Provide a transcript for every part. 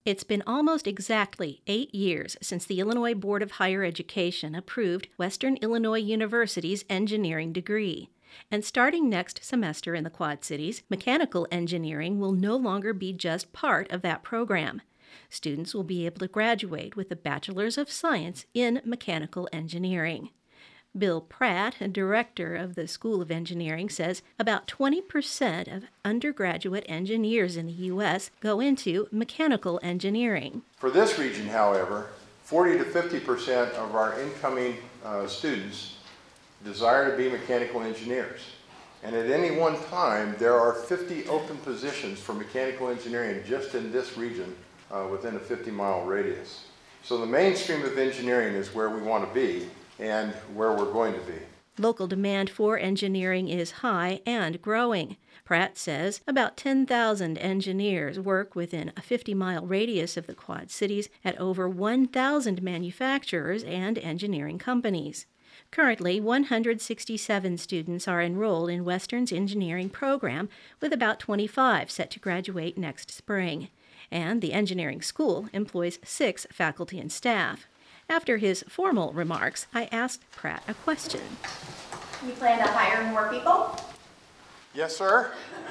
It's been almost exactly 8 years since the Illinois Board of Higher Education approved Western Illinois University's engineering degree. And starting next semester in the Quad Cities, mechanical engineering will no longer be just part of that program. Students will be able to graduate with a Bachelor's of Science in Mechanical Engineering. Bill Pratt, a director of the School of Engineering, says about 20% of undergraduate engineers in the U.S. go into mechanical engineering. For this region, however, 40 to 50% of our incoming students desire to be mechanical engineers. And at any one time, there are 50 open positions for mechanical engineering just in this region within a 50-mile radius. So the mainstream of engineering is where we want to be and where we're going to be. Local demand for engineering is high and growing. Pratt says about 10,000 engineers work within a 50-mile radius of the Quad Cities at over 1,000 manufacturers and engineering companies. Currently, 167 students are enrolled in Western's engineering program, with about 25 set to graduate next spring. And the engineering school employs 6 faculty and staff. After his formal remarks, I asked Pratt a question. You plan to hire more people? Yes, sir.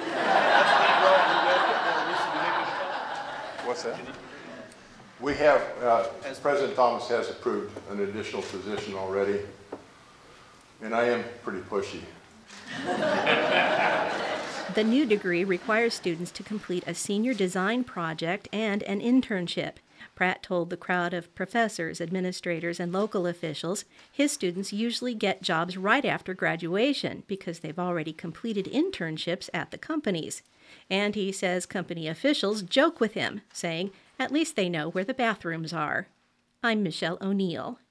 What's that? We have, President Thomas has approved an additional position already, and I am pretty pushy. The new degree requires students to complete a senior design project and an internship. Pratt told the crowd of professors, administrators, and local officials his students usually get jobs right after graduation because they've already completed internships at the companies. And he says company officials joke with him, saying, "At least they know where the bathrooms are." I'm Michelle O'Neill.